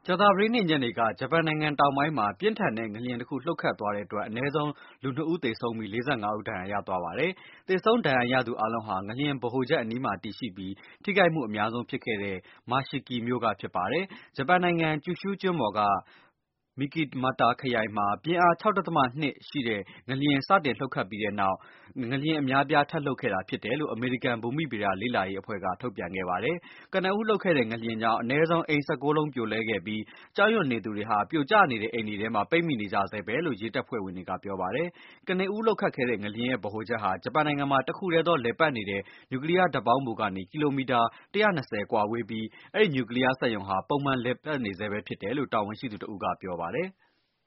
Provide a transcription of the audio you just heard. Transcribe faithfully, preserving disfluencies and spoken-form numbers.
ကြာသပတေးနေ့ညနေက ဂျပန်နိုင်ငံတောင်ပိုင်းမှာ ပြင်းထန်တဲ့ငလျင်တခုလှုပ်ခတ်သွားတဲ့အတွက် အနည်းဆုံးလူနှစ်ဦးသေဆုံးပြီး လေးဆယ့်ငါးဦးဒဏ်ရာရသွားပါတယ်။ သေဆုံးဒဏ်ရာရသူအားလုံးဟာ ငလျင်ဗဟိုချက်အနီးမှာတည်ရှိပြီး ထိခိုက်မှုအများဆုံးဖြစ်ခဲ့တဲ့ Mashiki မြို့ကဖြစ်ပါတယ်။ ဂျပန်နိုင်ငံ ကျူရှူးကျွန်းပေါ်က Minamata ခရိုင်မှာ ပြင်းအား ၆.၂ ရှိတဲ့ ငလျင်စတင်လှုပ်ခတ်ပြီးတဲ့နောက် ငလျင်အများအပြားထပ်လှုပ်ခဲ့တာဖြစ်တယ်လို့ အမေရိကန်ဘူမိဗေဒလေ့လာရေးအဖွဲ့က ထုတ်ပြန်ခဲ့ပါတယ်။ ကနဦးလှုပ်ခဲ့တဲ့ငလျင်ကြောင့် အနည်းဆုံးအိမ် ၁၉ လုံးပြိုလဲခဲ့ပြီး ကြောက်ရွံ့နေသူတွေဟာ ပြိုကျနေတဲ့အိမ်တွေထဲမှာ ပိတ်မိနေကြဆဲပဲလို့ ရဲတပ်ဖွဲ့ဝင်တွေကပြောပါတယ်။ ကနဦးလှုပ်ခတ်ခဲ့တဲ့ငလျင်ရဲ့ဗဟိုချက်ဟာ ဂျပန်နိုင်ငံမှာ တခုတည်းသောလည်ပတ်နေတဲ့ နျူကလီးယားဓာတ်ပေါင်းဖိုကနေ ကီလိုမီတာ ၁၂၀ ကွာဝေးပြီး အဲဒီနျူကလီးယားစက်ရုံဟာ ပုံမှန်လည်ပတ်နေဆဲပဲဖြစ်တယ်လို့ တာဝန်ရှိသူတဦးကပြောပါတယ်။